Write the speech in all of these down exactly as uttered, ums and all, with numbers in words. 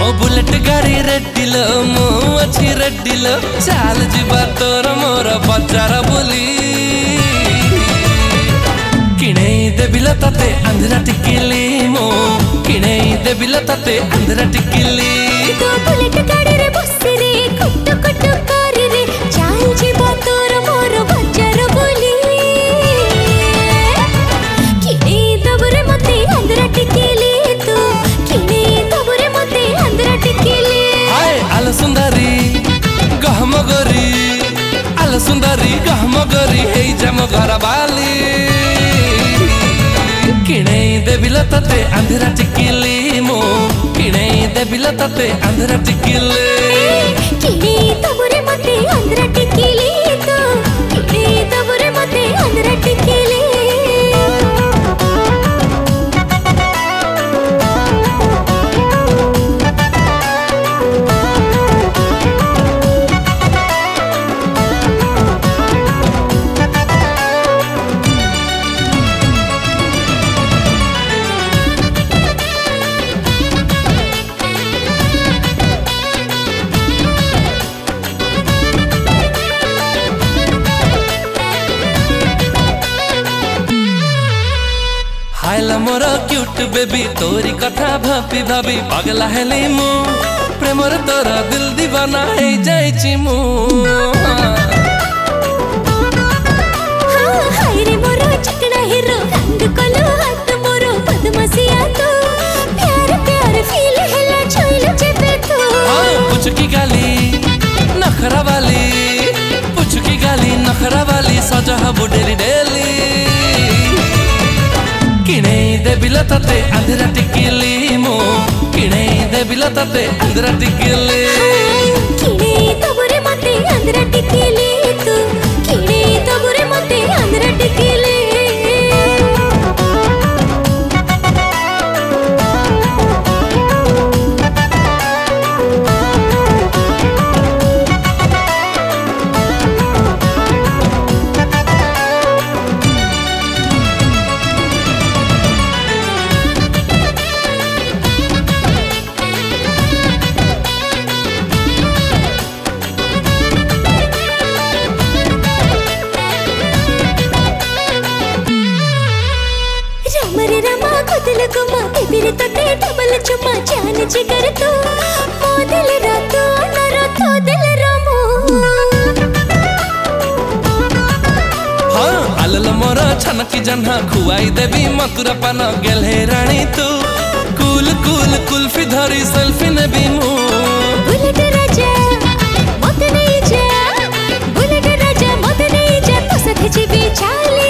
ମୋ ବୁଲେଟ ଗାଡ଼ି ରେଡିଲ ମୁଁ ଅଛି ରେଡିଲ ଚାଲ ଯିବା ତୋର ମୋର ବଜାର ବୁଲି କିଣେଇ ଦେବିଲ ତତେ ଆନ୍ଧ୍ରା ଟିକିଲି ମୁଁ କିଣେଇ ଦେବିଲ ତତେ ଆନ୍ଧ୍ରା ଟିକିଲି ତୋ ବୁଲେଟ ଗାଡ଼ିରେ ବସିରେ କୁଟ କୁଟ କରିରେ ଚାଲ ଯିବା ତୋର ମୋର ବଜାର ବୁଲି କିଣେଇ ଦବୁରେ ମତେ ଆନ୍ଧ୍ରା ଟିକିଲି ତୁ କିଣେଇ ଦବୁରେ ମତେ ଆନ୍ଧ୍ରା ଟିକିଲି ହାय ଆଲ ସୁନ୍ଦରୀ ଗହମ ଗରି ଆଲ ସୁନ୍ଦରୀ ଗହମ ଗରି ହେଇ ଜାମ ଘର ବାଲି କିଣେଇ ଦେବିଲ ତତେ ଆନ୍ଧ୍ରା ଟିକିଲି ମୁଁ କିଣେଇ ଦେବିଲ ତତେ ଆନ୍ଧ୍ରା ଟିକିଲି କିଣେଇ ଦବୁରେ ମତେ ଆନ୍ଧ୍ରା ଟିକିଲି ତୁ କିଣେଇ ଦବୁରେ ମତେ ଆନ୍ଧ୍ରା ଟିକିଲି हायला मोर क्यूट बेबी तोरी कथा भाबी भाबी पगला हेली मु प्रेमर तोरा दिल दीवाना हे जाइछि मु हाय रे मोर चिकना हीरो रंग कलो हाथ मोर बदमाशिया तू प्यार प्यार फील हेला छोइल जेबे तू हां पुचकी गाली नखरा वाली पुचकी गाली नखरा वाली सजा बुडेली डेली किणेई देबिल तते आंध्रा टिकिली मु किणेई देबिल तते आंध्रा टिकिली किणेई दबुरे मते आंध्रा टिकिली तू किणेई दबुरे मते आंध्रा टिकिली रे रमा खुदल गुमा बिबिर तते डबल चुमा जान जिगर तू मो दिल रातो न रातो दिल रमो हां आलल मोर छनकी जन्हा खुआई देबी मथुरा पान गेले रानी तू कूल कूल कुल्फी धरी सेल्फी नेबी मु बुलेट राजा मत नहीं जा बुलेट राजा मत नहीं जा तो साथ जीवी चाली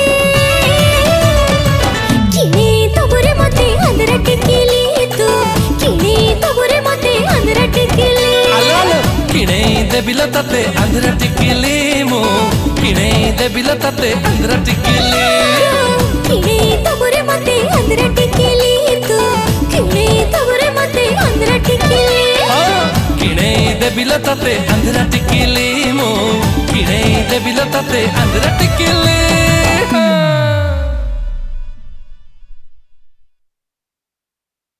किणेई दबुरे मते आंध्रा टिकिली तू किणेई दबुरे मते आंध्रा टिकिली आलल किणेई देबिल तते आंध्रा टिकिली मु किणेई देबिल तते आंध्रा टिकिली किणेई दबुरे मते आंध्रा टिकिली तू किणेई दबुरे मते आंध्रा टिकिली हां किणेई देबिल तते आंध्रा टिकिली मु किणेई देबिल तते आंध्रा टिकिली हां